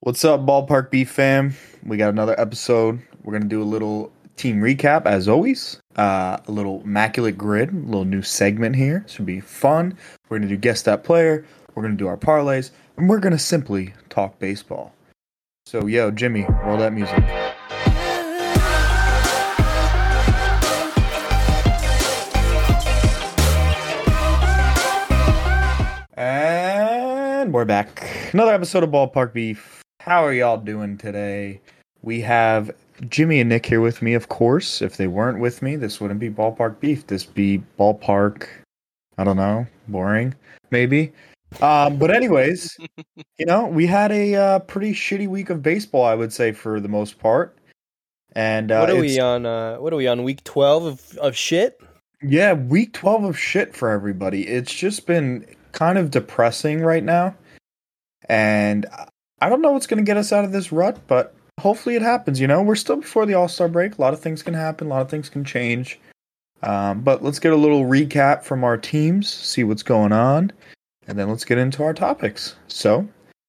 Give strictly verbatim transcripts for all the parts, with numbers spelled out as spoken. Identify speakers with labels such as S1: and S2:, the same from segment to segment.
S1: What's up, Ballpark Beef fam? We got another episode. We're going to do a little team recap, as always. Uh, a little immaculate grid, a little new segment here. Should be fun. We're going to do guess that player. We're going to do our parlays. And we're going to simply talk baseball. So, yo, Jimmy, roll that music. And we're back. Another episode of Ballpark Beef. How are y'all doing today? We have Jimmy and Nick here with me, of course. If they weren't with me, this wouldn't be Ballpark Beef. This be Ballpark, I don't know, boring, maybe. Um, but anyways, you know, we had a uh, pretty shitty week of baseball, I would say, for the most part. And uh,
S2: what are we on? Uh, what are we on? Week twelve of, of shit?
S1: Yeah, week twelve of shit for everybody. It's just been kind of depressing right now. And I don't know what's going to get us out of this rut, but hopefully it happens. You know, we're still before the All-Star break. A lot of things can happen. A lot of things can change. Um, but let's get a little recap from our teams, see what's going on, and then let's get into our topics. So,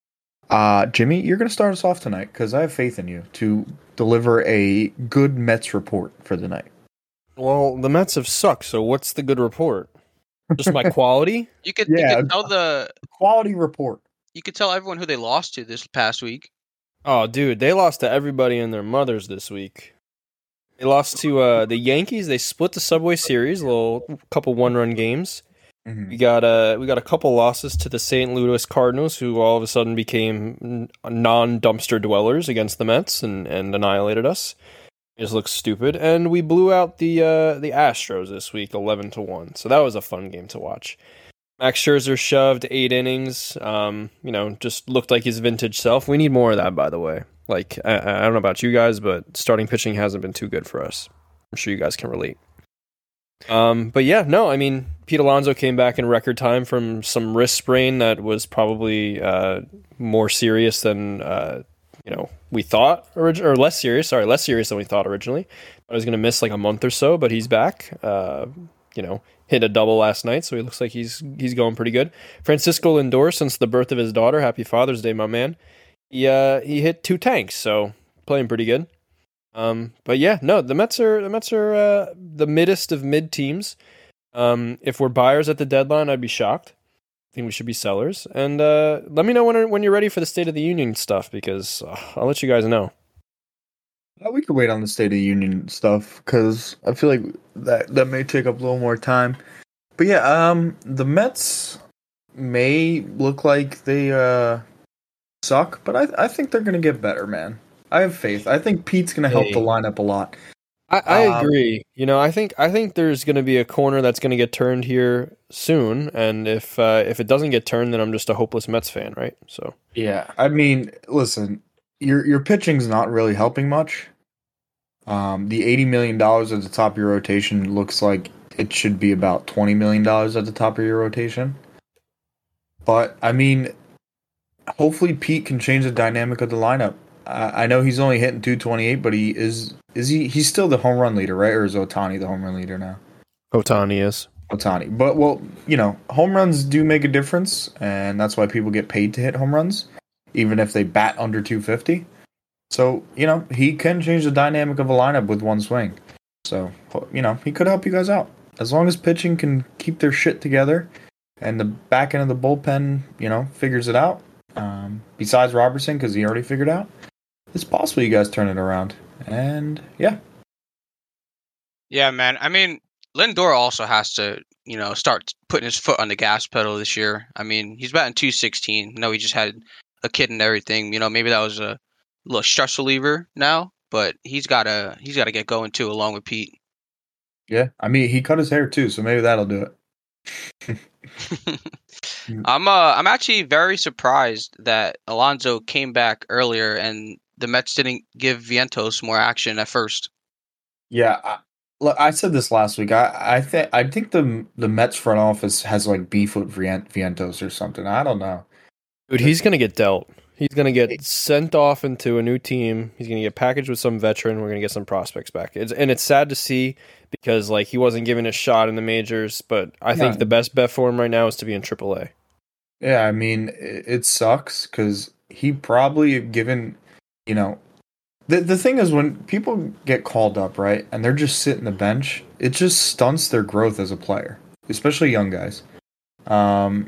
S1: uh, Jimmy, you're going to start us off tonight because I have faith in you to deliver a good Mets report for the night.
S2: Well, the Mets have sucked, so what's the good report? Just my quality?
S3: You could,
S1: Yeah,
S3: you could tell the
S1: quality report.
S3: you could tell everyone who they lost to this past week.
S2: Oh, dude, they lost to everybody and their mothers this week. They lost to uh, the Yankees. They split the Subway Series, a little couple one-run games.
S1: Mm-hmm.
S2: We got uh, we got a couple losses to the Saint Louis Cardinals, who all of a sudden became non-dumpster dwellers against the Mets and, and annihilated us. It just looks stupid. And we blew out the uh, the Astros this week, eleven to one. So that was a fun game to watch. Max Scherzer shoved eight innings. Um, you know, just looked like his vintage self. We need more of that, by the way. Like, I, I don't know about you guys, but starting pitching hasn't been too good for us. I'm sure you guys can relate. Um, but yeah, no, I mean, Pete Alonso came back in record time from some wrist sprain that was probably uh, more serious than uh, you know we thought, orig- or less serious. Sorry, less serious than we thought originally. I was going to miss like a month or so, but he's back. Uh, you know, hit a double last night, so he looks like he's he's going pretty good. Francisco Lindor, since the birth of his daughter, happy Father's Day, my man. He uh, he hit two tanks, so playing pretty good. Um, but yeah, no, the Mets are the Mets are uh, the middest of mid teams. Um, if we're buyers at the deadline, I'd be shocked. I think we should be sellers. And uh, let me know when when you're ready for the State of the Union stuff, because uh, I'll let you guys know.
S1: Uh, we could wait on the State of the Union stuff because I feel like that that may take up a little more time. But yeah, um, the Mets may look like they uh, suck, but I I think they're gonna get better, man. I have faith. I think Pete's gonna help
S2: Hey.
S1: the lineup a lot.
S2: I, I
S1: Um,
S2: agree. You know, I think I think there's going to be a corner that's going to get turned here soon, and if uh, if it doesn't get turned, then I'm just a hopeless Mets fan, right? So
S1: Yeah, I mean, listen, your your pitching's not really helping much. Um, the eighty million dollars at the top of your rotation looks like it should be about twenty million dollars at the top of your rotation. But I mean, hopefully Pete can change the dynamic of the lineup. I I know he's only hitting two twenty-eight, but he is is he he's still the home run leader, right? Or is Otani the home run leader now?
S2: Otani is.
S1: Otani. But, well, you know, home runs do make a difference, and that's why people get paid to hit home runs, even if they bat under two fifty. So, you know, he can change the dynamic of a lineup with one swing. So, you know, he could help you guys out. As long as pitching can keep their shit together and the back end of the bullpen, you know, figures it out, um, besides Robertson, because he already figured out, it's possible you guys turn it around. And, yeah.
S3: Yeah, man. I mean, Lindor also has to, you know, start putting his foot on the gas pedal this year. I mean, he's batting two sixteen. No, he just had a kid and everything. You know, maybe that was a little stress reliever now, but he's gotta he's gotta get going too, along with Pete.
S1: Yeah, I mean, he cut his hair, too, so maybe that'll do it.
S3: I'm uh I'm actually very surprised that Alonso came back earlier and the Mets didn't give Vientos more action at first.
S1: Yeah, I, look, I said this last week. I I think I think the the Mets front office has like beef with Vien- Vientos or something. I don't know.
S2: Dude, he's going to get dealt. He's going to get sent off into a new team. He's going to get packaged with some veteran. We're going to get some prospects back. It's, and it's sad to see because like he wasn't given a shot in the majors, but I think
S1: Yeah.
S2: the best bet for him right now is to be in triple A.
S1: Yeah, I mean, it, it sucks because he probably given, you know, the the thing is when people get called up, right, and they're just sitting the bench, it just stunts their growth as a player, especially young guys. Um,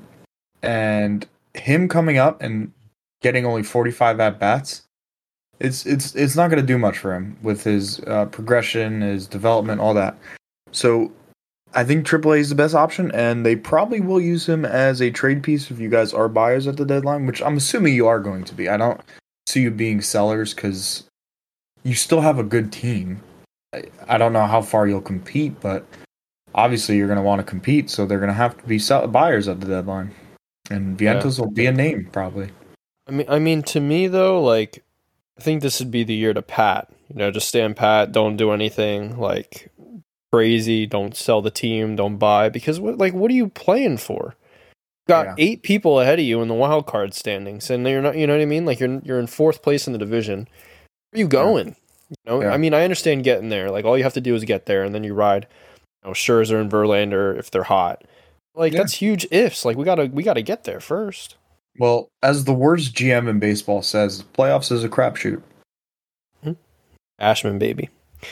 S1: and him coming up and getting only forty-five at bats, it's it's it's not going to do much for him with his uh, progression, his development, all that. So I think Triple A is the best option, and they probably will use him as a trade piece if you guys are buyers at the deadline, which I'm assuming you are going to be. I don't see you being sellers because you still have a good team. I, I don't know how far you'll compete, but obviously you're going to want to compete, so they're going to have to be sell- buyers at the deadline. And Vientos yeah. will be a name, probably.
S2: I mean, I mean, to me, though, like, I think this would be the year to pat. You know, just stand pat, don't do anything, like, crazy, don't sell the team, don't buy, because, what, like, what are you playing for? You've got yeah. eight people ahead of you in the wild card standings, and you're not, you know what I mean? Like, you're you're in fourth place in the division. Where are you going? Yeah. You know, yeah. I mean, I understand getting there. Like, all you have to do is get there, and then you ride, you know, Scherzer and Verlander if they're hot. Like, yeah. that's huge ifs. Like, we gotta we gotta get there first.
S1: Well, as the worst G M in baseball says, playoffs is a crapshoot.
S2: Mm-hmm. Ashman, baby.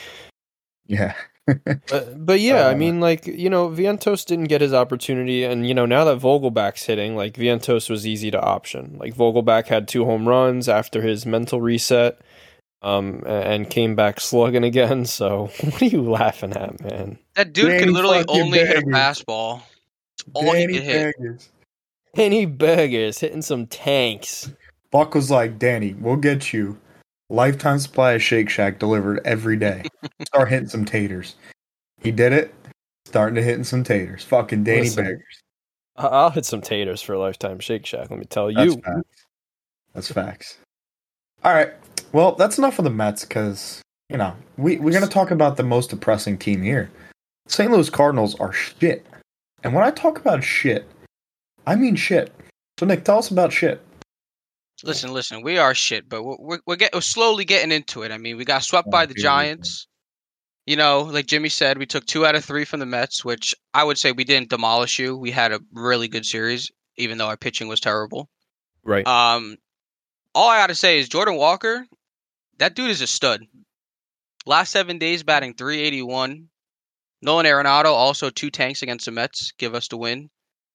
S1: Yeah.
S2: but, but yeah, uh, I mean, like, you know, Vientos didn't get his opportunity, and, you know, now that Vogelback's hitting, like, Vientos was easy to option. Like, Vogelback had two home runs after his mental reset, um, and came back slugging again, so what are you laughing at, man?
S3: That dude Danny can literally only hit a fastball. It's all Danny he can hit. Baggers.
S2: Danny Beggars hitting some tanks.
S1: Buck was like, Danny, we'll get you lifetime supply of Shake Shack delivered every day. Start hitting some taters. He did it. Starting to hitting some taters. Fucking Danny Listen, Beggars.
S2: I'll hit some taters for a lifetime Shake Shack, let me tell you.
S1: That's facts. That's facts. All right. Well, that's enough of the Mets because, you know, we, we're going to talk about the most depressing team here. Saint Louis Cardinals are shit. And when I talk about shit, I mean shit. So, Nick, tell us about shit.
S3: Listen, listen, we are shit, but we're we're, we're, get, we're slowly getting into it. I mean, we got swept oh, by the Giants. You know, like Jimmy said, we took two out of three from the Mets, which I would say we didn't demolish you. We had a really good series, even though our pitching was terrible.
S2: Right.
S3: Um, all I got to say is Jordan Walker, that dude is a stud. Last seven days batting three eighty-one. Nolan Arenado, also two tanks against the Mets, give us the win.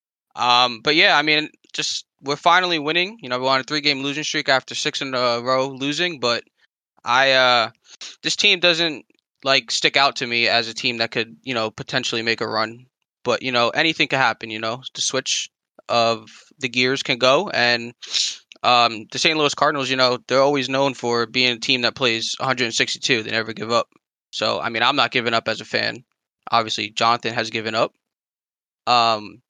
S3: Um, but yeah, I mean, just we're finally winning. You know, we're on a three-game losing streak after six in a row losing. But I, uh, this team doesn't like stick out to me as a team that could, you know, potentially make a run. But you know, anything can happen. You know, the switch of the gears can go, and um, the Saint Louis Cardinals, you know, they're always known for being a team that plays one hundred sixty-two. They never give up. So I mean, I'm not giving up as a fan. Obviously, Jonathan has given up. Um.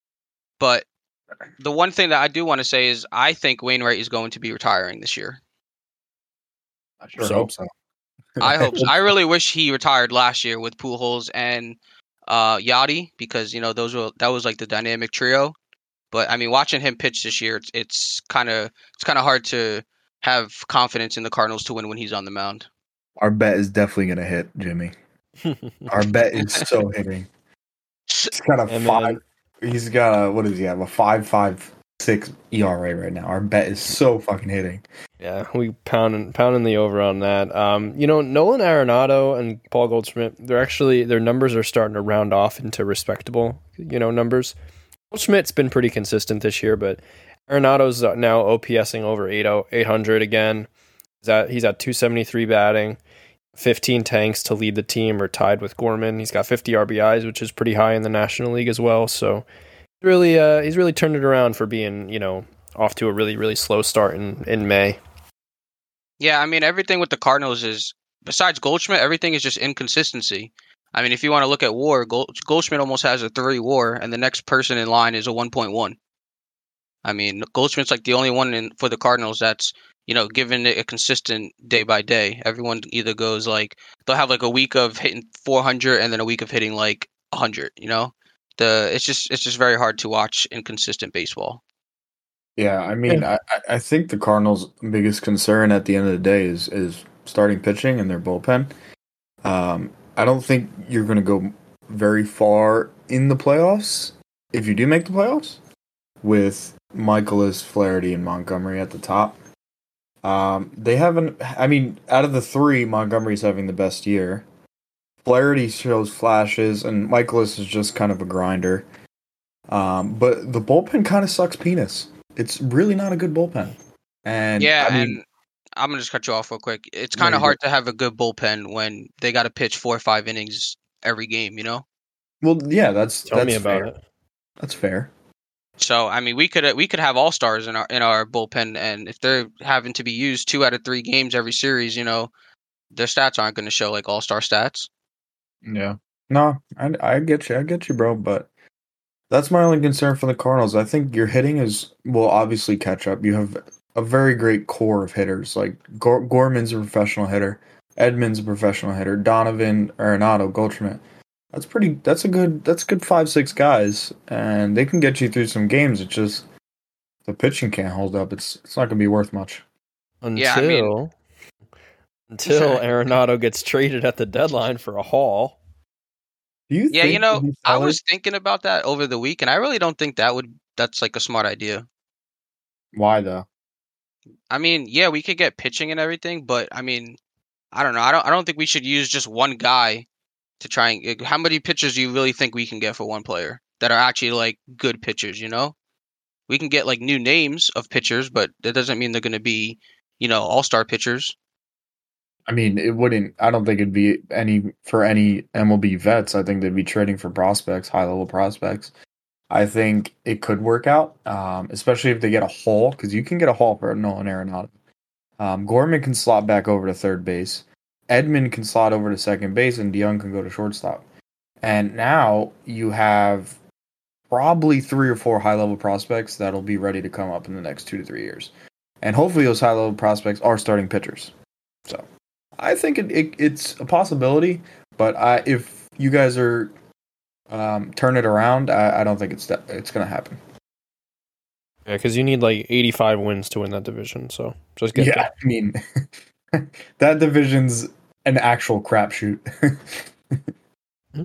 S3: But the one thing that I do want to say is I think Wainwright is going to be retiring this year.
S1: I sure so. hope so.
S3: I hope so. I really wish he retired last year with Pujols and uh, Yachty because, you know, those were that was like the dynamic trio. But I mean, watching him pitch this year, it's it's kind of it's kind of hard to have confidence in the Cardinals to win when he's on the mound.
S1: Our bet is definitely going to hit, Jimmy. Our bet is so hitting. It's got a and five. Man. He's got a, what does he have? A five five six E R A right now. Our bet is so fucking hitting.
S2: Yeah, we pounding pounding the over on that. Um, you know, Nolan Arenado and Paul Goldschmidt, they're actually their numbers are starting to round off into respectable, you know, numbers. Goldschmidt's been pretty consistent this year, but Arenado's now OPSing over eight hundred again. He's at he's at two seventy-three batting, fifteen tanks to lead the team or tied with Gorman. He's got fifty R B Is, which is pretty high in the National League as well. So really, uh, he's really turned it around for being, you know, off to a really, really slow start in, in May.
S3: Yeah, I mean, everything with the Cardinals is, besides Goldschmidt, everything is just inconsistency. I mean, if you want to look at WAR, Gold, Goldschmidt almost has a three WAR, and the next person in line is a one point one. I mean, Goldschmidt's like the only one in for the Cardinals that's, you know, given it a consistent day by day. Everyone either goes like, they'll have like a week of hitting four hundred and then a week of hitting like one hundred, you know? The It's just it's just very hard to watch inconsistent baseball.
S1: Yeah, I mean, I, I think the Cardinals' biggest concern at the end of the day is, is starting pitching and their bullpen. Um, I don't think you're going to go very far in the playoffs, if you do make the playoffs, with Michaelis, Flaherty, and Montgomery at the top. Um, they haven't. I mean, out of the three, Montgomery's having the best year. Flaherty shows flashes, and Michaelis is just kind of a grinder. Um, but the bullpen kind of sucks penis. It's really not a good bullpen. And
S3: Yeah,
S1: I mean,
S3: and I'm gonna just cut you off real quick. It's
S1: no,
S3: kind of
S1: you're good.
S3: hard to have a good bullpen when they got to pitch four or five innings every game. You know.
S1: Well, yeah, that's
S2: Tell me
S1: that's
S2: about
S1: fair.
S2: it.
S1: That's fair.
S3: So I mean, we could we could have all stars in our in our bullpen, and if they're having to be used two out of three games every series, you know, their stats aren't going to show like all star stats.
S1: Yeah. No, I, I get you. I get you, bro. But that's my only concern for the Cardinals. I think your hitting is will obviously catch up. You have a very great core of hitters. Like Gor- Gorman's a professional hitter, Edmonds a professional hitter, Donovan, Arenado, Goldschmidt. That's pretty. That's a good. That's a good five six guys, and they can get you through some games. It's just the pitching can't hold up. It's it's not gonna be worth much.
S2: Until
S3: Yeah, I mean-
S2: until Arenado gets traded at the deadline for a haul.
S1: Do you?
S3: Yeah,
S1: think
S3: you know,
S1: these
S3: I
S1: sellers-
S3: was thinking about that over the week, and I really don't think that would that's like a smart idea.
S1: Why though?
S3: I mean, yeah, we could get pitching and everything, but I mean, I don't know. I don't I don't think we should use just one guy to try and how many pitchers do you really think we can get for one player that are actually like good pitchers, you know? We can get like new names of pitchers, but that doesn't mean they're going to be, you know, all-star pitchers.
S1: I mean, it wouldn't. I don't think it'd be any for any M L B vets. I think they'd be trading for prospects, high level prospects. I think it could work out, um, especially if they get a haul, because you can get a haul for Nolan Arenado. Um, Gorman can slot back over to third base. Edmund can slot over to second base, and DeYoung can go to shortstop. And now you have probably three or four high level prospects that'll be ready to come up in the next two to three years. And hopefully those high level prospects are starting pitchers. So I think it, it it's a possibility, but I, if you guys are um, turn it around, I, I don't think it's that, it's going to happen.
S2: Yeah, because you need like eighty-five wins to win that division. So just get
S1: Yeah,
S2: there.
S1: I mean, that division's an actual crapshoot.
S2: Hmm?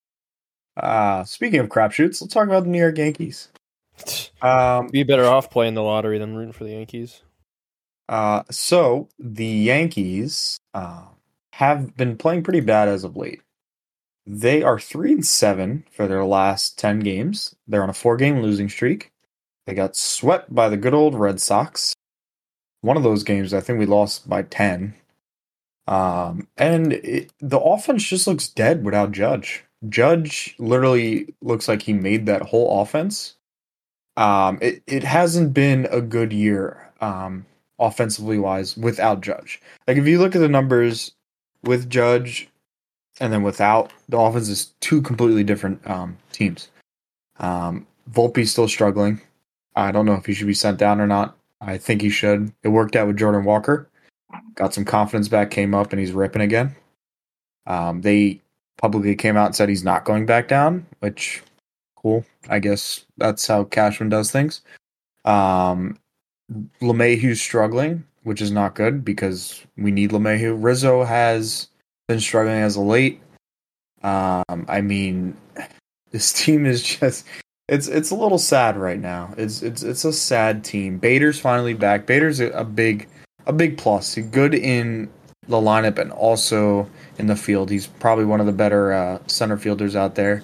S1: uh, speaking of crapshoots, let's talk about the New York Yankees. Um,
S2: Be better off playing the lottery than rooting for the Yankees.
S1: Uh, so the Yankees uh, have been playing pretty bad as of late. They are three and seven for their last ten games. They're on a four-game losing streak. They got swept by the good old Red Sox. One of those games, I think we lost by ten. Um, and it, the offense just looks dead without Judge. Judge literally looks like he made that whole offense. Um, it, it hasn't been a good year. Um, offensively wise without Judge. Like if you look at the numbers with Judge and then without, the offense is two completely different um, teams. Um, Volpe's still struggling. I don't know if he should be sent down or not. I think he should. It worked out with Jordan Walker. Got some confidence back, came up, and he's ripping again. Um, they publicly came out and said he's not going back down, which, cool. I guess that's how Cashman does things. Um, LeMahieu's struggling, which is not good because we need LeMahieu. Rizzo has been struggling as of late. Um, I mean, this team is just it's it's a little sad right now. It's it's it's a sad team. Bader's finally back. Bader's a, a big a big plus. He's good in the lineup and also in the field. He's probably one of the better uh, center fielders out there.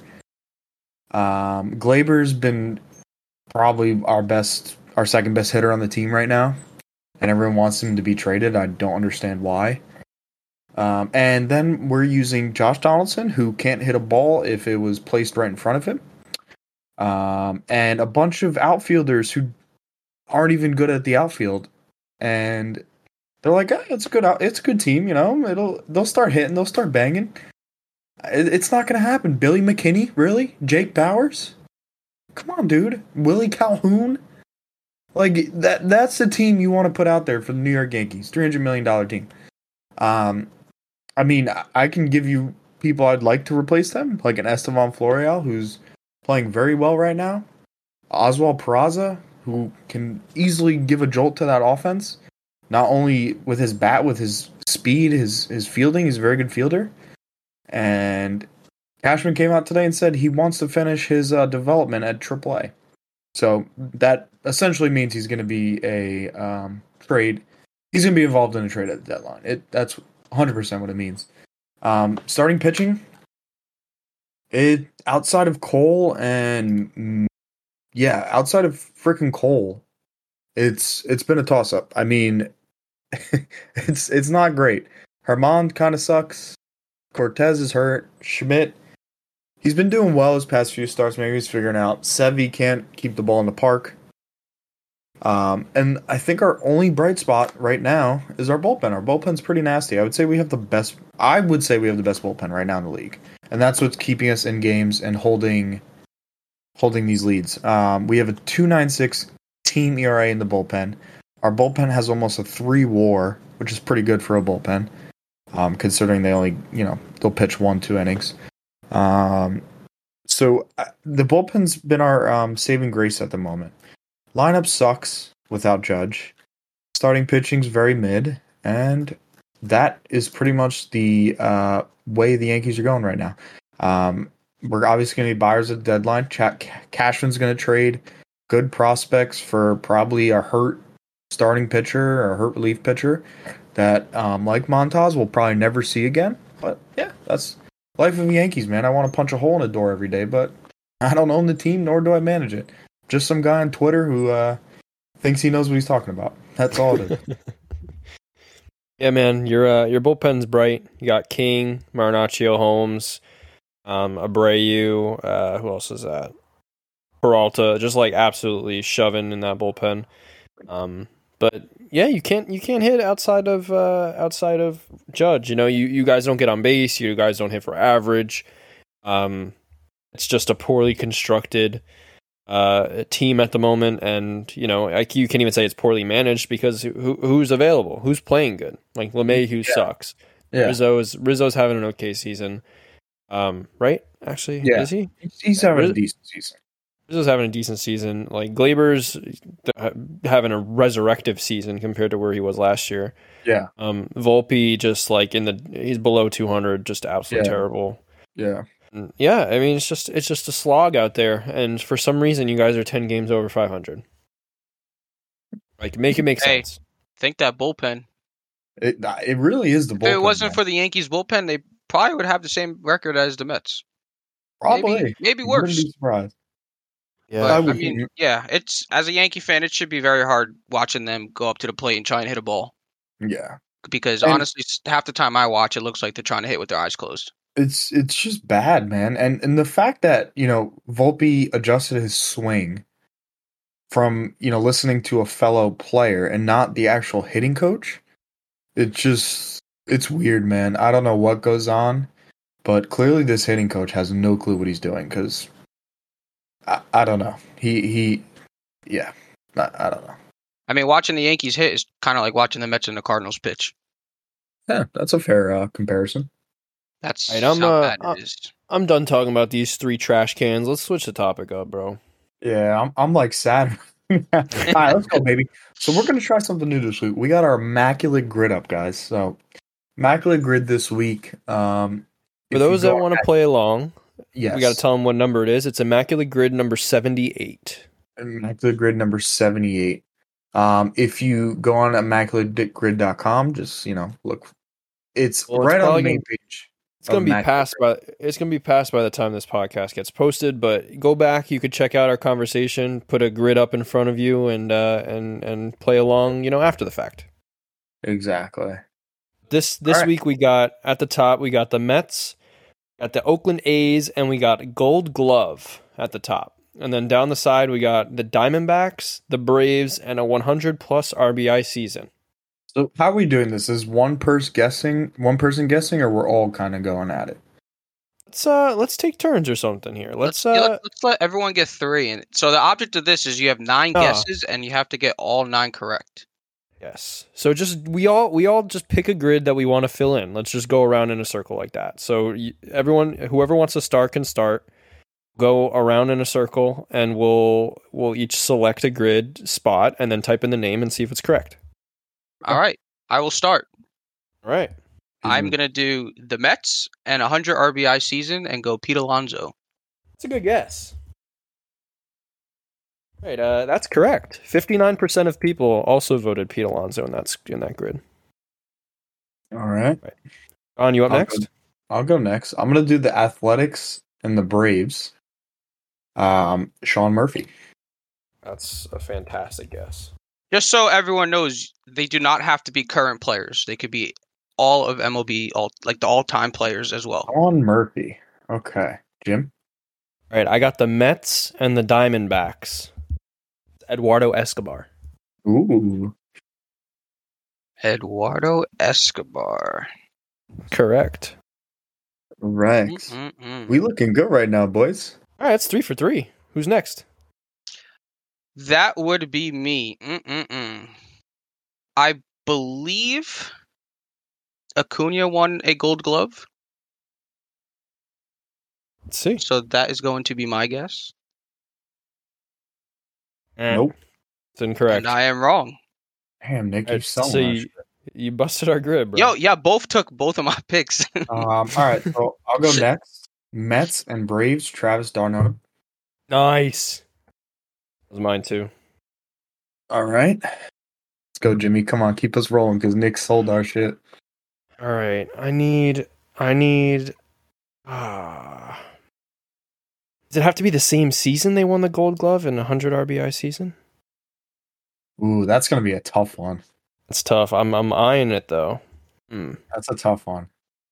S1: Um, Glaber's been probably our best. Our second best hitter on the team right now, and everyone wants him to be traded. I don't understand why. Um, and then we're using Josh Donaldson, who can't hit a ball if it was placed right in front of him, um, and a bunch of outfielders who aren't even good at the outfield, and they're like, oh, "It's a good, out- it's a good team, you know. It'll, they'll start hitting, they'll start banging." It, it's not going to happen. Billy McKinney, really? Jake Bowers? Come on, dude. Willie Calhoun. Like, that that's the team you want to put out there for the New York Yankees. three hundred million dollars team. Um, I mean, I can give you people I'd like to replace them, like an Estevan Florial, who's playing very well right now. Oswald Peraza, who can easily give a jolt to that offense. Not only with his bat, with his speed, his, his fielding. He's a very good fielder. And Cashman came out today and said he wants to finish his uh, development at triple A. So that essentially means he's going to be a um, trade. he's going to be involved in a trade at the deadline. It That's one hundred percent what it means. Um, starting pitching, it outside of Cole and mm, yeah, outside of freaking Cole, it's it's been a toss up. I mean, it's it's not great. Herman kind of sucks. Cortez is hurt. Schmidt, he's been doing well his past few starts. Maybe he's figuring out. Sevy can't keep the ball in the park. Um, and I think our only bright spot right now is our bullpen. Our bullpen's pretty nasty. I would say we have the best. I would say we have the best bullpen right now in the league, and that's what's keeping us in games and holding holding these leads. Um, we have a two point nine six team E R A in the bullpen. Our bullpen has almost a three WAR, which is pretty good for a bullpen, um, considering they only you know they'll pitch one two innings. Um, so uh, the bullpen's been our um, saving grace at the moment. Lineup sucks without Judge. Starting pitching's very mid, and that is pretty much the uh, way the Yankees are going right now. Um, we're obviously going to be buyers at the deadline. Ch- Cashman's going to trade good prospects for probably a hurt starting pitcher or a hurt relief pitcher that, um, like Montas, we'll probably never see again. But yeah, that's life of the Yankees, man. I want to punch a hole in a door every day, but I don't own the team, nor do I manage it. Just some guy on Twitter who uh, thinks he knows what he's talking about. That's all it is.
S2: Yeah, man, your uh, your bullpen's bright. You got King, Marinaccio, Holmes, um, Abreu. Uh, who else is that? Peralta, just like absolutely shoving in that bullpen. Um, but yeah, you can't you can't hit outside of uh, outside of Judge. You know, you, you guys don't get on base. You guys don't hit for average. Um, it's just a poorly constructed uh, team at the moment, and you know, like you can even say it's poorly managed because who, who's available, who's playing good, like LeMay, who yeah. sucks. Yeah. Rizzo's Rizzo's having an okay season, um, right? Actually,
S1: yeah.
S2: is he?
S1: He's having Riz- a decent season.
S2: Rizzo's having a decent season. Like Glaber's having a resurrective season compared to where he was last year.
S1: Yeah.
S2: Um, Volpe just like in the he's below two hundred, just absolutely
S1: yeah.
S2: terrible.
S1: Yeah.
S2: Yeah, I mean it's just it's just a slog out there, and for some reason you guys are ten games over five hundred. Like make it make
S3: hey,
S2: sense.
S3: Think that bullpen.
S1: It it really is the bullpen.
S3: If it wasn't
S1: man.
S3: for the Yankees bullpen, they probably would have the same record as the Mets.
S1: Probably,
S3: maybe, maybe worse.
S1: Wouldn't be surprised.
S3: Yeah, but, I, I mean, yeah, it's as a Yankee fan, it should be very hard watching them go up to the plate and try and hit a ball.
S1: Yeah,
S3: because
S1: and
S3: honestly, half the time I watch, it looks like they're trying to hit with their eyes closed.
S1: It's it's just bad, man. And and the fact that, you know, Volpe adjusted his swing from, you know, listening to a fellow player and not the actual hitting coach, it just it's weird, man. I don't know what goes on, but clearly this hitting coach has no clue what he's doing because I, I don't know. He he yeah, I, I don't know.
S3: I mean, watching the Yankees hit is kind of like watching the Mets and the Cardinals pitch.
S1: Yeah, that's a fair uh, comparison.
S3: That's
S2: right, I'm,
S3: how
S2: uh,
S3: bad
S2: I'm,
S3: it is.
S2: I'm done talking about these three trash cans. Let's switch the topic up, bro.
S1: Yeah, I'm I'm like sad. All right, let's go, baby. So we're gonna try something new this week. We got our Immaculate Grid up, guys. So Immaculate Grid this week. Um,
S2: For those that want to play along,
S1: yes,
S2: we got to tell them what number it is. It's Immaculate Grid number seventy-eight.
S1: Immaculate Grid number seventy-eight. Um, if you go on immaculate grid dot com, just you know look. It's
S2: well,
S1: right
S2: it's
S1: on the main
S2: gonna,
S1: page.
S2: It's gonna be passed by. It's gonna be passed by the time this podcast gets posted. But go back. You could check out our conversation. Put a grid up in front of you, and uh, and and play along. You know, after the fact.
S1: Exactly.
S2: This this right. week we got at the top. We got the Mets, got the Oakland A's, and we got Gold Glove at the top. And then down the side we got the Diamondbacks, the Braves, and a one hundred plus R B I season.
S1: So how are we doing this? Is one person guessing, one person guessing, or we're all kind of going at it?
S2: Let's uh, let's take turns or something here. Let's
S3: let's,
S2: uh,
S3: yeah, let's, let's let everyone get three. And so the object of this is you have nine uh, guesses, and you have to get all nine correct.
S2: Yes. So just we all we all just pick a grid that we want to fill in. Let's just go around in a circle like that. So you, everyone, whoever wants to start, can start. Go around in a circle, and we'll we'll each select a grid spot, and then type in the name and see if it's correct.
S3: All right, I will start.
S2: All right.
S3: I'm going to do the Mets and a one hundred R B I season and go Pete Alonso.
S2: That's a good guess. Right, uh, that's correct. Fifty-nine percent of people also voted Pete Alonso in that in that grid.
S1: All right.
S2: Right. On, you up
S1: I'll
S2: next?
S1: Go, I'll go next. I'm gonna do the Athletics and the Braves. Um, Sean Murphy.
S2: That's a fantastic guess.
S3: Just so everyone knows, they do not have to be current players. They could be all of M L B, all like the all-time players as well.
S1: Sean Murphy. Okay, Jim.
S2: All right, I got the Mets and the Diamondbacks. Eduardo Escobar.
S1: Ooh.
S3: Eduardo Escobar.
S2: Correct.
S1: Right.
S3: Mm-mm-mm.
S1: We looking good right now, boys.
S2: All right, it's three for three. Who's next?
S3: That would be me. Mm-mm-mm. I believe Acuna won a Gold Glove,
S2: Let's see.
S3: so that is going to be my guess.
S2: Eh,
S1: Nope.
S2: It's incorrect.
S3: And I am wrong.
S1: Damn, Nick, you
S2: Alright,
S1: selling
S2: so
S1: that
S2: you,
S1: shit.
S2: you busted our grid, bro.
S3: Yo, yeah, both took both of my picks.
S1: Um, all right, so I'll go next. Mets and Braves, Travis d'Arnaud.
S2: Nice. That was mine too.
S1: All right. Let's go, Jimmy. Come on, keep us rolling because Nick sold our shit.
S2: All right, I need, I need. Ah, does it have to be the same season they won the Gold Glove in a hundred R B I season?
S1: Ooh, that's gonna be a tough one.
S2: It's tough. I'm, I'm eyeing it though. Hmm.
S1: That's a tough one.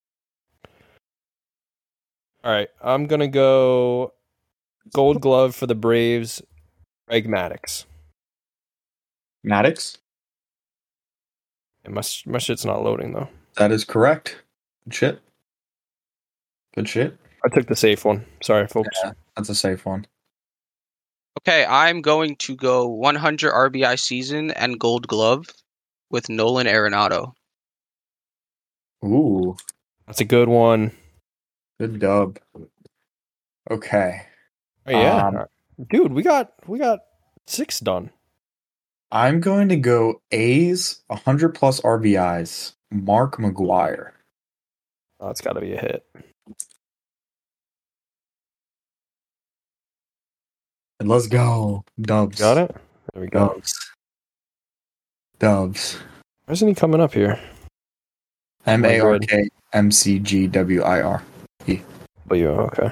S2: All right, I'm gonna go Gold Glove for the Braves. Greg Maddux.
S1: Maddox?
S2: And my my shit's not loading though.
S1: That is correct. Good shit. Good shit.
S2: I took the safe one. Sorry, folks.
S1: Yeah, that's a safe one.
S3: Okay, I'm going to go one hundred R B I season and Gold Glove with Nolan Arenado.
S1: Ooh,
S2: That's a good one.
S1: good dub. Okay.
S2: Oh yeah,
S1: Um,
S2: dude, we got we got six done.
S1: I'm going to go A's one hundred plus R B Is. Mark McGuire.
S2: Oh, it's got to be a hit.
S1: And let's go. Dubs.
S2: Got it. There we go.
S1: Dubs. Dubs.
S2: Why isn't he coming up here?
S1: M A R K M C G W I R.
S2: But you okay?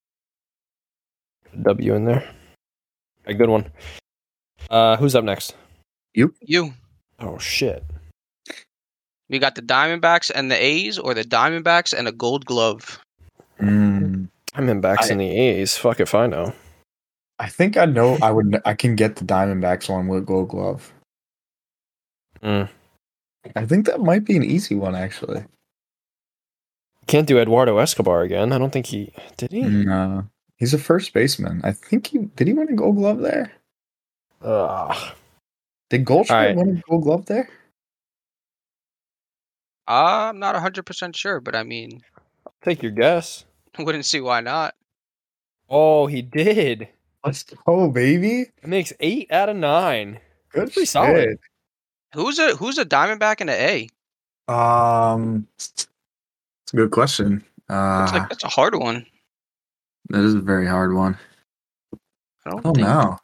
S2: W in there. A good one. Uh, who's up next?
S1: You.
S3: You.
S2: Oh shit.
S3: We got the Diamondbacks and the A's, or the Diamondbacks and a Gold Glove.
S1: Mm,
S2: I'm in backs
S1: I-
S2: in the A's. Fuck if I know.
S1: I think I know. I would. I can get the Diamondbacks one with Gold Glove.
S2: Mm.
S1: I think that might be an easy one, actually.
S2: Can't do Eduardo Escobar again. I don't think he did. He?
S1: No, he's a first baseman. I think he did. He win a Gold Glove there?
S2: Ugh.
S1: Did Goldschmidt
S2: All right.
S1: win a Gold Glove there?
S3: I'm not one hundred percent sure, but I mean,
S2: Take your guess.
S3: I wouldn't see why not.
S2: Oh, he did.
S1: Let's go, baby.
S2: It makes eight out of nine.
S1: Good
S2: Pretty
S1: shit.
S2: solid.
S3: Who's a who's a Diamondback and an A?
S1: Um, it's a good question. Uh,
S3: It's like that's a hard one.
S1: that is a very hard one.
S3: I don't
S1: Oh
S3: think.
S1: no.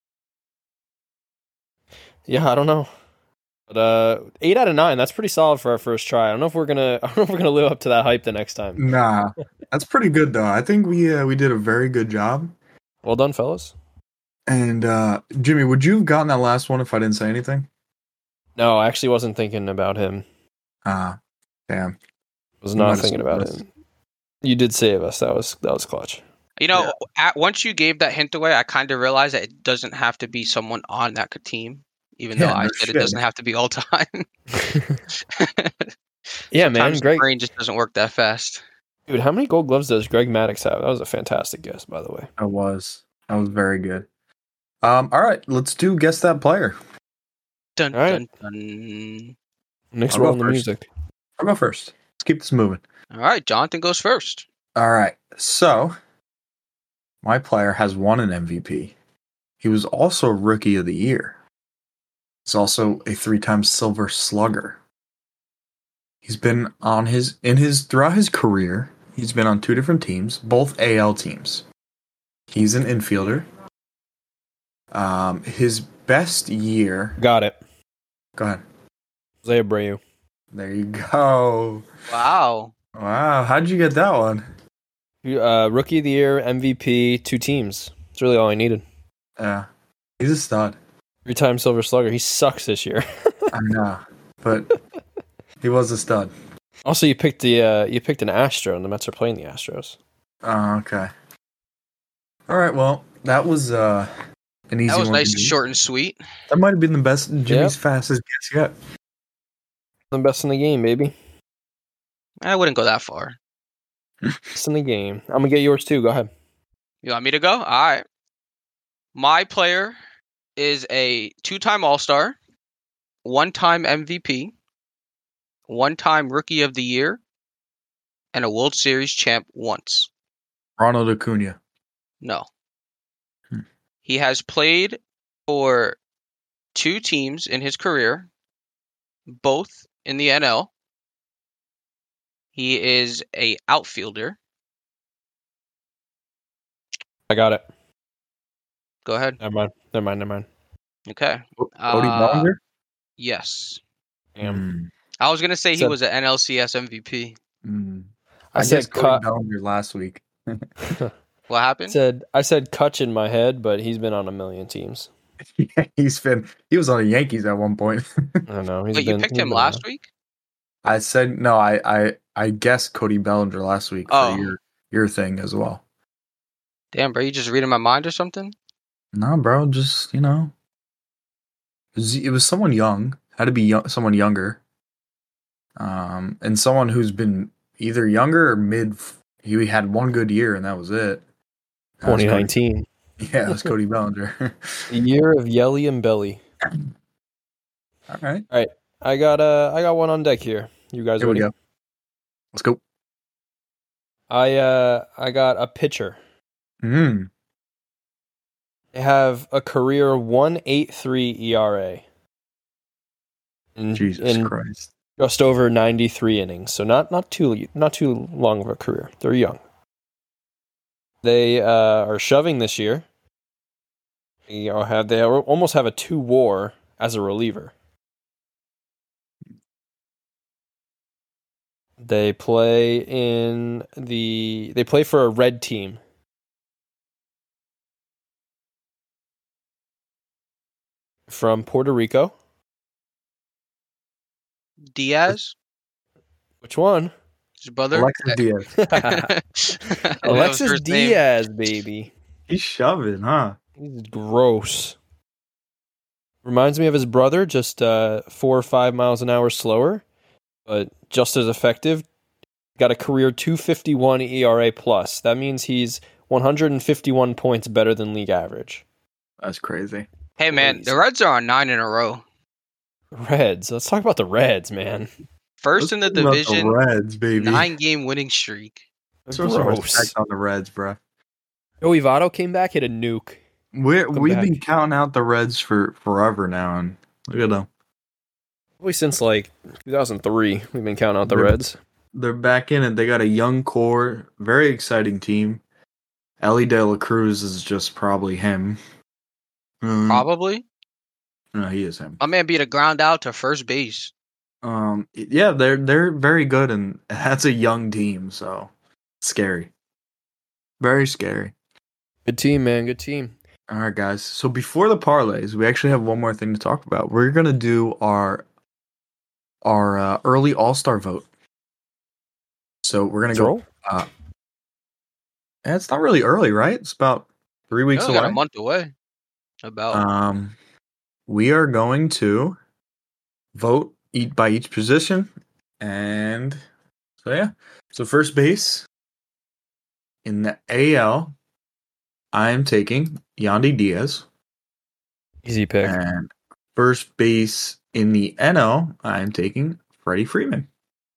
S2: Yeah, I don't know. But uh, eight out of nine. That's pretty solid for our first try. I don't know if we're gonna. I don't know if we're gonna live up to that hype the next time.
S1: Nah, that's pretty good though. I think we uh, we did a very good job.
S2: Well done, fellas.
S1: And uh, Jimmy, would you have gotten that last one if I didn't say anything?
S2: No, I actually wasn't thinking about him.
S1: Ah, damn.
S2: Was
S1: You
S2: not
S1: might have
S2: thinking
S1: saved
S2: about
S1: us.
S2: him. You did save us. That was that was clutch.
S3: You know,
S1: Yeah.
S3: at, once you gave that hint away, I kind of realized that it doesn't have to be someone on that team, even
S1: Yeah,
S3: though I
S1: no
S3: said
S1: shit.
S3: it doesn't have to be all time.
S2: Yeah, man,
S3: Sometimes the
S2: Greg.
S3: brain just doesn't work that fast.
S2: Dude, how many Gold Gloves does Greg Maddux have? That was a fantastic guess, by the way.
S1: That was that was very good. Um, all right, let's do guess that player.
S3: Dun,
S2: All right.
S3: dun, dun.
S2: Next
S1: I'll
S2: roll
S1: go
S2: in the
S1: first.
S2: music.
S1: I'll go first. Let's keep this moving.
S3: All right, Jonathan goes first.
S1: All right, so my player has won an M V P. He was also Rookie of the Year. He's also a three-time Silver Slugger. He's been on his in his throughout his career. He's been on two different teams, both A L teams. He's an infielder. Um, his best year.
S2: Got it.
S1: Go ahead.
S2: Jose Abreu.
S1: There you go.
S3: Wow.
S1: Wow, how'd you get that one?
S2: Uh, Rookie of the Year, M V P, two teams. That's really all I needed.
S1: Yeah, he's a stud.
S2: Three-time Silver Slugger. He sucks this year.
S1: I know, but he was a stud.
S2: Also, you picked the uh, you picked an Astro, and the Mets are playing the Astros.
S1: Oh, okay. All right, well, that was uh, an easy one.
S3: That was
S1: to
S3: nice
S1: do.
S3: and short and sweet.
S1: That might have been the best Jimmy's
S2: Yep.
S1: fastest guess yet.
S2: The best in the game, baby.
S3: I wouldn't go that far.
S2: Best in the game. I'm gonna get yours too. Go ahead.
S3: You want me to go? All right. My player is a two-time All-Star, one-time M V P, one-time Rookie of the Year, and a World Series champ once.
S1: Ronald Acuna.
S3: No.
S1: Hmm.
S3: He has played for two teams in his career, both in the N L. He is a outfielder.
S2: I got it.
S3: Go ahead.
S2: Never mind. Never mind. Never mind.
S3: Okay.
S1: Cody
S3: Uh,
S1: Bellinger.
S3: Yes.
S2: Damn.
S1: Mm,
S3: I was going to say he
S2: So-
S3: was an N L C S M V P.
S1: mm.
S2: I,
S1: I,
S2: said
S1: guessed Cody
S2: cut.
S1: Bellinger last week.
S3: What happened?
S2: said I said Kutch in my head, but he's been on a million teams.
S1: Yeah, he's been he was on the Yankees at one point.
S2: I don't know. He's
S3: Wait,
S2: been,
S3: you picked
S2: he's
S3: him
S2: been
S3: last
S2: on-
S3: week?
S1: I said no. I I I guessed Cody Bellinger last week
S3: Oh.
S1: for your your thing as well.
S3: Damn, bro, you just reading my mind or something?
S1: No, bro, just you know, it was, it was someone young. Had to be young, someone younger, um, and someone who's been either younger or mid. He had one good year, and that was it. That was
S2: twenty
S1: Cody-
S2: nineteen.
S1: Yeah, that's Cody Bellinger.
S2: The year of Yelly and Belly.
S1: All right,
S2: I got uh I got one on deck here. You guys
S1: here we
S2: ready?
S1: go. Let's go.
S2: I uh I got a pitcher.
S1: Mm.
S2: They have a career one eight three E R A. In,
S1: Jesus
S2: in
S1: Christ.
S2: just over ninety-three innings. So not not too not too long of a career. They're young. They uh, are shoving this year. They are have they are, almost have a two WAR as a reliever. They play in the they play for a red team. From Puerto Rico.
S3: Diaz?
S2: Which one?
S3: His brother?
S1: Alexis Diaz.
S3: That was
S2: Alexis
S3: his name.
S2: Diaz, baby.
S1: He's shoving, huh?
S2: He's gross. Reminds me of his brother, just uh, four or five miles an hour slower, but just as effective. Got a career two fifty-one E R A plus. That means he's one hundred fifty-one points better than league average.
S1: That's crazy.
S3: Hey, man, the Reds are on nine in a row.
S2: Reds. Let's talk about the Reds, man.
S3: First in the
S1: Let's talk about the
S3: division,
S1: Reds, baby.
S3: nine-game winning streak.
S1: Throw some
S2: Gross.
S1: respect on the Reds, bro.
S2: Joey Votto came back, hit a nuke.
S1: We're,
S2: Come
S1: we've
S2: back.
S1: been counting out the Reds for forever now, and look at them.
S2: Probably since like two thousand three, we've been counting out the
S1: They're-
S2: Reds.
S1: They're back in it. They got a young core, very exciting team. Ellie De La Cruz is just probably him. Um,
S3: Probably.
S1: No, he is him.
S3: My man beat a ground out to first base.
S1: Um, yeah, they're they're very good, and that's a young team, so scary, very scary.
S2: Good team, man. Good team.
S1: All right, guys. So before the parlays, we actually have one more thing to talk about. We're gonna do our our uh, early All Star vote. So we're gonna
S2: Let's
S1: go.
S2: roll.
S1: Uh, and it's not really early, right? It's about three
S3: We
S1: weeks
S3: only got
S1: away.
S3: a month away. About.
S1: Um, we are going to vote each by each position, and so yeah. So first base in the A L, I am taking Yandy Diaz,
S2: Easy pick.
S1: and first base in the N L, I am taking Freddie Freeman.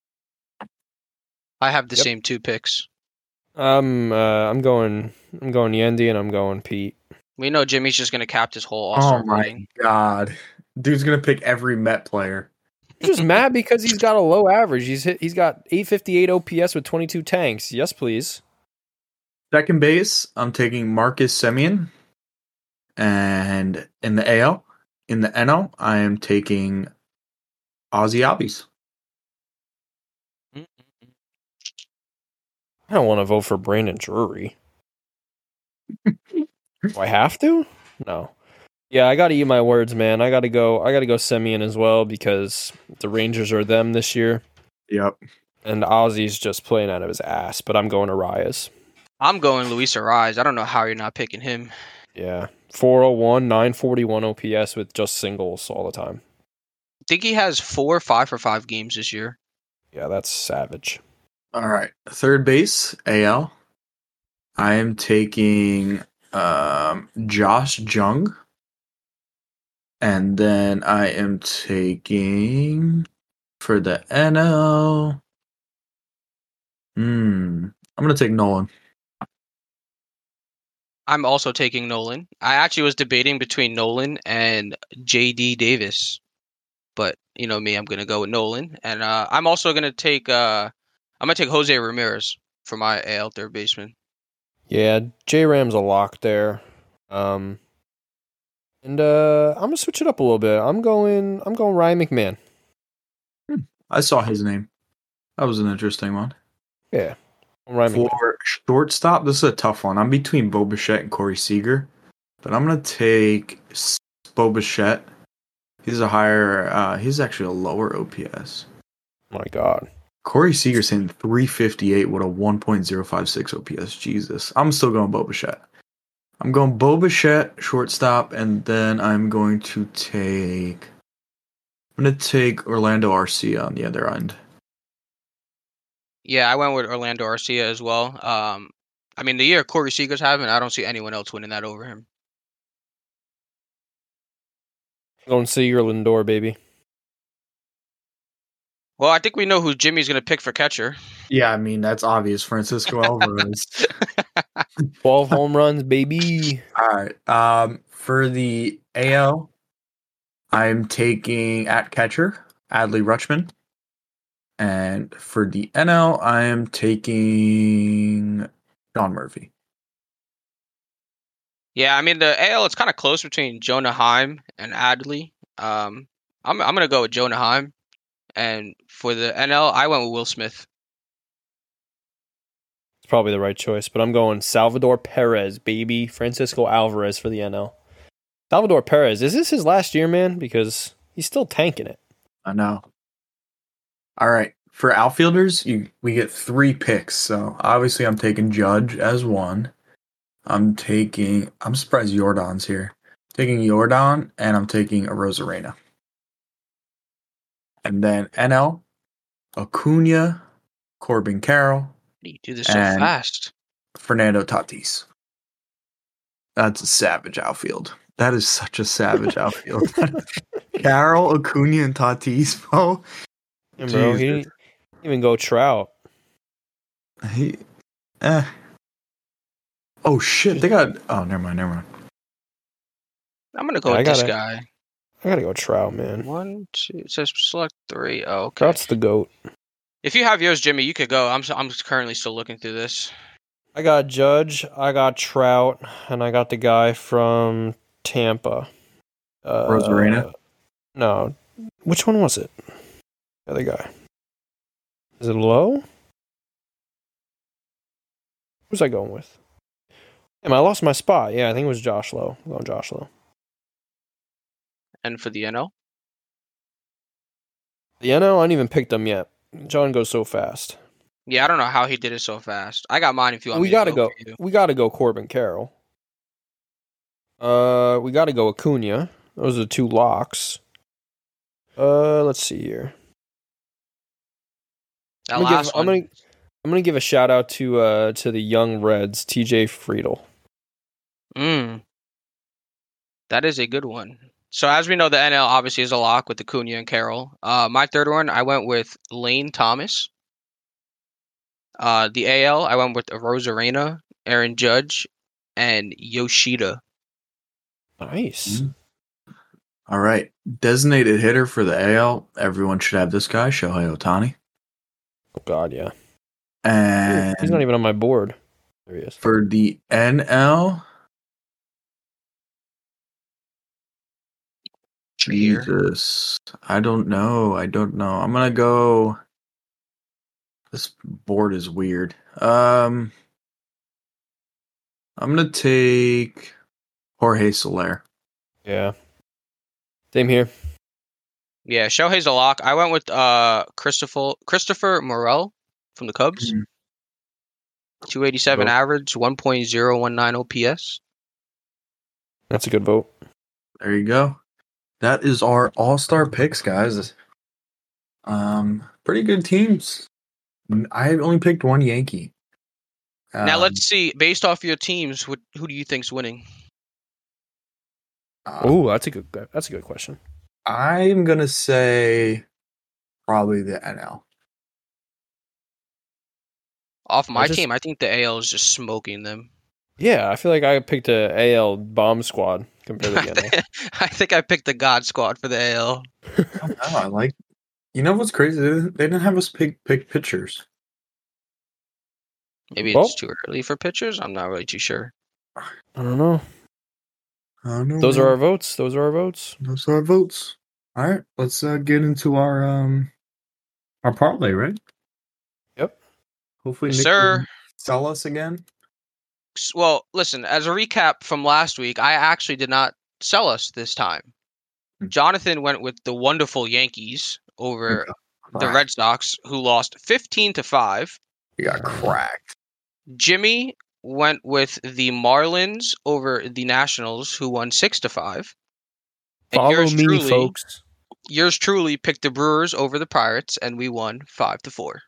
S3: I have the
S2: Yep.
S3: same two picks.
S2: I'm uh, I'm going I'm going Yandy and I'm going Pete.
S3: We know Jimmy's just going to cap his whole All-Star
S1: Oh my
S3: voting.
S1: god, dude's gonna pick every Met player.
S2: I'm just mad because he's got a low average. He's hit, he's got eight fifty-eight O P S with twenty-two tanks. Yes, please.
S1: Second base, I'm taking Marcus Semien. And in the A L, in the N L, I am taking Ozzy Albies.
S2: I don't want to vote for Brandon Drury. Do I have to? No. Yeah, I got to eat my words, man. I got to go. I got to go Semien as well because the Rangers are them this year,
S1: Yep.
S2: and Ozzy's just playing out of his ass. But I'm going to Arias.
S3: I'm going Luis Ariz. I don't know how you're not picking him.
S2: Yeah, four oh one, nine forty-one O P S with just singles all the time.
S3: I think he has four five for five games this year.
S2: Yeah, that's savage.
S1: All right. Third base, A L. I am taking um, Josh Jung. And then I am taking for the N L. Hmm. I'm going to take Nolan.
S3: I'm also taking Nolan. I actually was debating between Nolan and J D Davis. But you know me, I'm gonna go with Nolan. And uh, I'm also gonna take uh, I'm gonna take Jose Ramirez for my A L third baseman.
S2: Yeah, J Ram's a lock there. Um and uh I'm gonna switch it up a little bit. I'm going I'm going Ryan McMahon.
S1: Hmm. I saw his name. That was an interesting one.
S2: Yeah. Ryan
S1: For
S2: McMahon.
S1: shortstop, this is a tough one. I'm between Bo Bichette and Corey Seager, but I'm gonna take Bo Bichette. He's a higher. Uh, he's actually a lower O P S.
S2: My God.
S1: Corey Seager's hitting three fifty-eight with a one point oh five six O P S. Jesus, I'm still going Bo Bichette. I'm going Bo Bichette shortstop, and then I'm going to take. I'm gonna take Orlando Arcia on the other end.
S3: Yeah, I went with Orlando Arcia as well. Um, I mean, the year Corey Seager's having, I don't see anyone else winning that over him.
S2: Going Seager Lindor, baby.
S3: Well, I think we know who Jimmy's gonna pick for catcher.
S1: Yeah, I mean that's obvious. Francisco Alvarez.
S2: twelve home runs, baby.
S1: All right. Um, for the A L, I'm taking at catcher Adley Rutschman, and for the N L, I am taking John Murphy.
S3: Yeah, I mean the A L, it's kind of close between Jonah Heim and Adley. Um, I'm I'm gonna go with Jonah Heim, and for the N L, I went with Will Smith.
S2: It's probably the right choice, but I'm going Salvador Perez, baby. Francisco Alvarez for the N L. Salvador Perez, is this his last year, man? Because he's still tanking it.
S1: I know. All right. For outfielders, you we get three picks. So obviously, I'm taking Judge as one. I'm taking. I'm surprised Jordan's here. Taking Jordan, and I'm taking a Rosarena. And then N L, Acuna, Corbin Carroll,
S3: How do you do this so
S1: And-
S3: fast?
S1: Fernando Tatis. That's a savage outfield. That is such a savage outfield. Carroll, Acuna, and Tatis, bro.
S2: Yeah, bro, he
S1: Jesus.
S2: didn't even go Trout.
S1: He, eh. Oh shit! They got. Oh, never mind. Never mind.
S3: I'm gonna go
S2: Yeah, I
S3: with this
S2: gotta-
S3: guy.
S2: I gotta go Trout, man.
S3: One, two. It says select three. Oh, okay.
S2: Trout's the GOAT.
S3: If you have yours, Jimmy, you could go. I'm s- I'm currently still looking through this.
S2: I got Judge, I got Trout, and I got the guy from Tampa. Uh,
S1: Rosarena?
S2: No. Which one was it? The other guy. Is it Low? Who's I going with? Damn, I lost my spot. Yeah, I think it was Josh Lowe. I'm going Josh Lowe.
S3: And for the N L,
S2: The N L, I didn't even pick them yet. John goes so fast.
S3: yeah, I don't know how he did it so fast. I got mine. If you want,
S2: We
S3: me to
S2: gotta go.
S3: for you.
S2: We gotta go Corbin Carroll. Uh, we gotta go Acuna. Those are the two locks. Uh, let's see here.
S3: That
S2: I'm gonna,
S3: last
S2: give, I'm,
S3: one.
S2: gonna, I'm gonna give a shout out to uh to the young Reds, T J Friedel.
S3: Mm. That is a good one. So as we know, the N L obviously is a lock with Acuna and Carroll. Uh, my third one, I went with Lane Thomas. Uh, the A L, I went with Rosarena, Aaron Judge, and Yoshida.
S2: Nice.
S1: Mhm. All right. Designated hitter for the A L. Everyone should have this guy, Shohei Ohtani.
S2: Oh God, yeah.
S1: And
S2: He's not even on my board. There he is.
S1: for the N L,
S3: here.
S1: Jesus. I don't know. I don't know. I'm gonna go. This board is weird. Um, I'm gonna take Jorge Soler.
S2: Yeah. Same here.
S3: Yeah, Shohei's a lock. I went with uh Christopher Christopher Morel from the Cubs.
S1: Mhm.
S3: two eighty-seven
S2: Vote.
S3: average, one point oh one nine O P S.
S2: That's a good vote.
S1: There you go. That is our all-star picks, guys. Um, pretty good teams. I only picked one Yankee.
S3: Now
S1: Um,
S3: let's see, based off your teams, what, who do you think's winning?
S1: um,
S2: Oh, that's a good. That's a good question.
S1: I'm gonna say probably the N L.
S3: Off my
S2: just-
S3: team, I think the A L is just smoking them.
S2: Yeah, I feel like I picked a A L bomb squad compared to the N L.
S3: I think I picked the God Squad for the A L.
S1: Oh, I like. You know what's crazy? They didn't, they didn't have us pick pick pitchers.
S3: Maybe
S2: Well-
S3: it's too early for pitchers. I'm not really too sure.
S2: I don't know.
S1: I don't know.
S2: Those
S1: man.
S2: are our votes. Those are our votes.
S1: Those are our votes. All right, let's uh, get into our um our parlay, right?
S2: Yep.
S1: Hopefully,
S3: Yes,
S1: Nick
S3: sir.
S1: can sell us again.
S3: S- Well, listen, as a recap from last week, I actually did not sell us this time.
S1: Hmm.
S3: Jonathan went with the wonderful Yankees over the
S1: Ah,
S3: Red Sox, who lost fifteen to five.
S1: We got cracked.
S3: Jimmy went with the Marlins over the Nationals, who won six to five. And
S2: Follow
S3: yours
S2: me,
S3: truly,
S2: folks.
S3: Yours truly picked the Brewers over the Pirates, and we won five to four.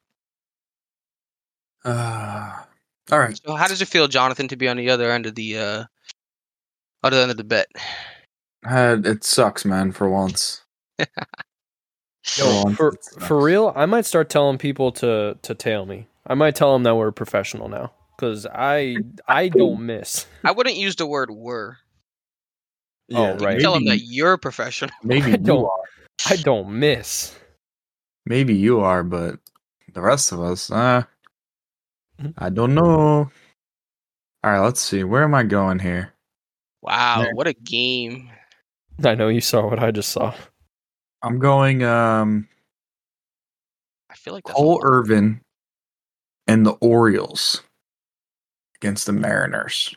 S1: Uh, all right.
S3: So, how does it feel, Jonathan, to be on the other end of the uh, other end of the bet?
S1: Uh, it sucks, man. For once. For
S2: Yo,
S1: once,
S2: for
S1: it sucks.
S2: for real, I might start telling people to to tail me. I might tell them that we're professional now because I I don't miss.
S3: I wouldn't use the word "were."
S2: Oh, right.
S3: Tell them
S1: Maybe,
S3: that you're professional.
S1: maybe
S2: I
S1: you
S2: don't-
S1: are.
S2: I don't miss.
S1: Maybe you are, but the rest of us, uh,
S2: Mhm.
S1: I don't know. All right, let's see. Where am I going here?
S3: Wow,
S1: There.
S3: what a game!
S2: I know you saw what I just saw.
S1: I'm going um
S3: I feel like that's
S1: Cole
S3: a lot.
S1: Irvin and the Orioles against the Mariners.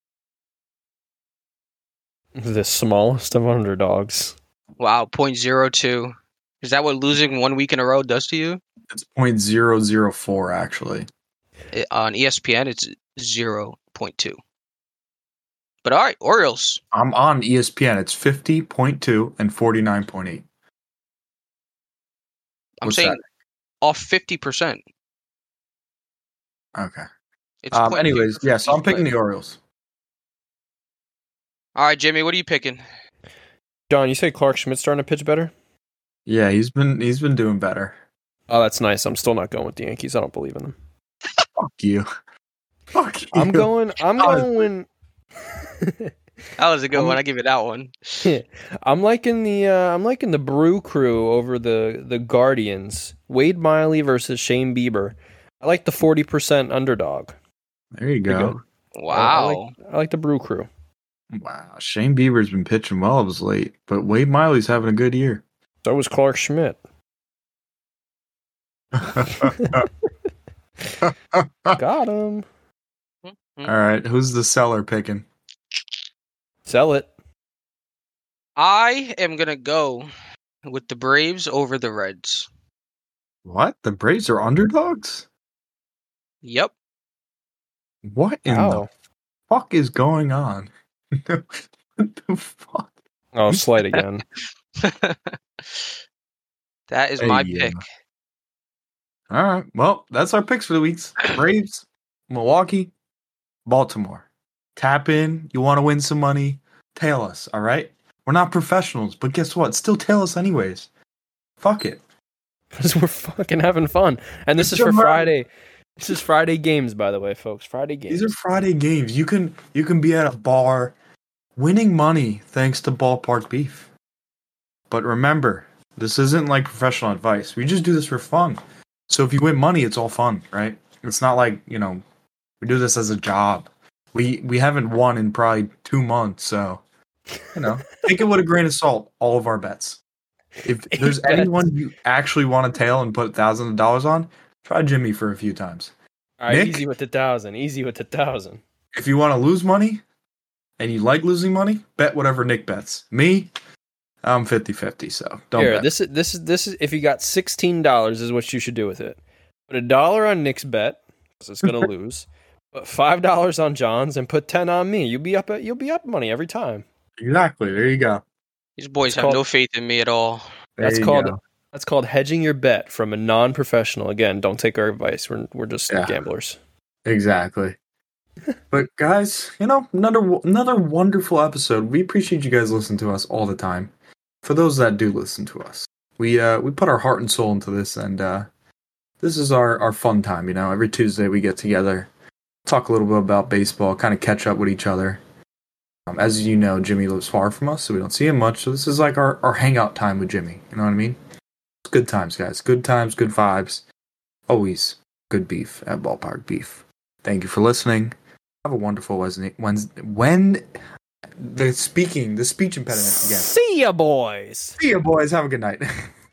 S2: The smallest of underdogs.
S3: Wow, point zero two. Is that what losing one week in a row does to you?
S1: It's point zero zero four actually.
S3: I- on E S P N, it's zero point two. But all right, Orioles.
S1: I'm on E S P N. It's fifty point two and forty-nine point eight.
S3: I'm
S1: What's
S3: saying
S1: that?
S3: off fifty percent.
S1: Okay.
S3: It's
S1: Um,
S3: point two
S1: anyways,
S3: for
S1: yeah, so I'm
S3: fifty,
S1: picking
S3: but-
S1: the Orioles.
S3: All right, Jimmy, what are you picking?
S2: John, you say Clark Schmidt's starting to pitch better?
S1: Yeah, he's been he's been doing better.
S2: Oh, that's nice. I'm still not going with the Yankees. I don't believe in them.
S1: Fuck you. Fuck you.
S2: I'm going. I'm
S1: Honestly.
S2: going.
S3: That was a good
S2: I'm-
S3: one. I give you that one.
S2: I'm liking the. Uh, I'm liking the Brew Crew over the the Guardians. Wade Miley versus Shane Bieber. I like the forty percent underdog.
S1: There you
S2: Pretty
S1: go.
S2: good.
S3: Wow.
S2: I like, I like the Brew Crew.
S1: Wow, Shane Bieber's been pitching well of late, but Wade Miley's having a good year.
S2: So was Clark Schmidt. Got him.
S1: All right, who's the seller picking?
S2: Sell it.
S3: I am gonna go with the Braves over the Reds.
S1: What? The Braves are underdogs?
S3: Yep.
S1: What in
S2: Wow.
S1: the fuck is going on? What the fuck?
S2: Oh, slight again.
S3: That is my
S1: Hey, yeah.
S3: pick.
S1: All right. Well, that's our picks for the weeks. Braves, Milwaukee, Baltimore. Tap in. You want to win some money? Tail us. All right. We're not professionals, but guess what? Still tail us anyways. Fuck it.
S2: Because we're fucking having fun. And this
S1: It's
S2: is for
S1: your right.
S2: Friday. This is Friday games, by the way, folks. Friday games.
S1: These are Friday games. You can you can be at a bar winning money thanks to ballpark beef. But remember, this isn't like professional advice. We just do this for fun. So if you win money, it's all fun, right? It's not like, you know, we do this as a job. We we haven't won in probably two months, so You know, take it with a grain of salt. All of our bets. If
S2: Eight
S1: there's
S2: bets.
S1: anyone you actually want to tail and put thousands of dollars on, try Jimmy for a few times.
S2: All right,
S1: Nick?
S2: easy with the thousand. Easy with the thousand.
S1: If you want to lose money and you like losing money, bet whatever Nick bets. Me, I'm fifty-fifty, so don't
S2: Here,
S1: bet.
S2: this is this is this is if you got sixteen dollars is what you should do with it. Put a dollar on Nick's bet because it's gonna lose. Put five dollars on John's and put ten on me. You'll be up. You'll be up money every time.
S1: Exactly. There you go.
S3: These boys
S2: It's
S3: have
S2: called-
S3: no faith in me at all.
S1: There
S2: That's
S1: you
S2: called
S1: go.
S2: that's called hedging your bet from a non-professional. Again, don't take our advice. We're we're just
S1: Yeah.
S2: gamblers.
S1: Exactly. But guys, you know, another another wonderful episode. We appreciate you guys listening to us all the time. For those that do listen to us, we uh we put our heart and soul into this, and uh this is our our fun time. You know, every Tuesday we get together, talk a little bit about baseball, kind of catch up with each other. Um, as you know, Jimmy lives far from us, so we don't see him much. So this is like our our hangout time with Jimmy. You know what I mean? It's good times, guys. Good times, good vibes. Always good beef at Ballpark Beef. Thank you for listening. Have a wonderful Wednesday. Wednesday when the speaking, the speech impediment again.
S2: See ya, boys.
S1: See ya, boys. Have a good night.